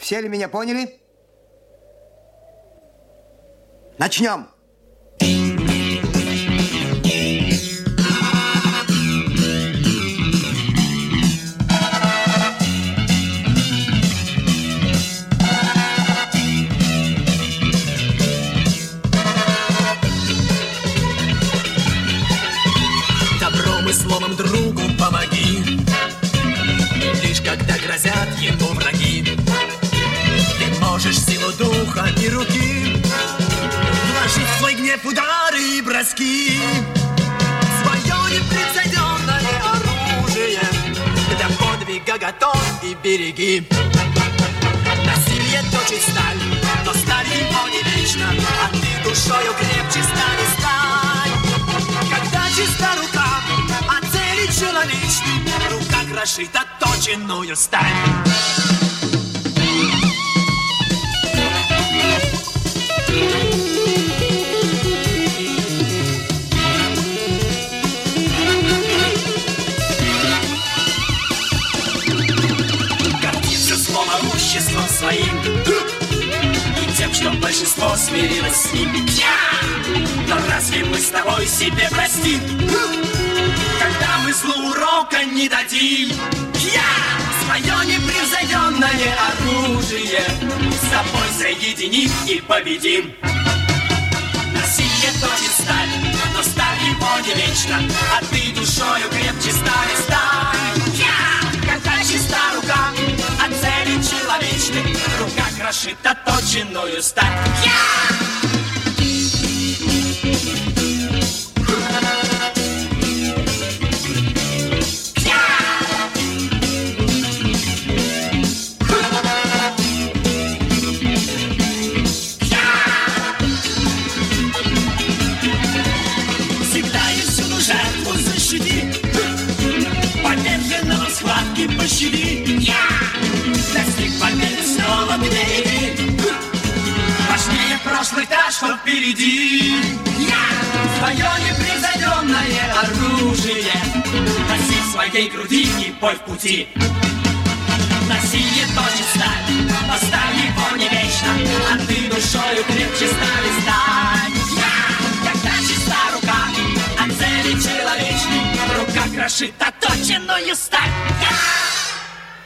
Все ли меня поняли? Начнем. Добром и словом другу помоги, лишь когда грозят ему враги. Ты можешь силу духа и руки вложить в свой гнев удары и броски. Свое непревзойденное оружие для подвига готов и береги. Насилие точит сталь, но сталь его не вечна, а ты душою крепче стали стань. Когда чиста рука, а цели человечны, рука крошит отточенную сталь. Гордится злоимуществом своим и тем, что большинство смирилось с ним. Но разве мы с тобой себе простим, когда мы злу урока не дадим? Свое непревзойденное оружие с тобой соединим и победим. Насилие точит сталь, но сталь его не вечна, а ты душою крепче стали стань. Когда чиста рука, а цели человечны, рука крошит отточенную сталь. Пощади, достиг победы, снова к ней. Важнее прошлых, та, что впереди. Твое непревзойденное оружие носи в своей груди и пой в пути. Насилие точит сталь, но сталь его не вечна, а ты душою крепче стали стать. Когда чиста рука, а цели человечны, рука крошит отточенную сталь.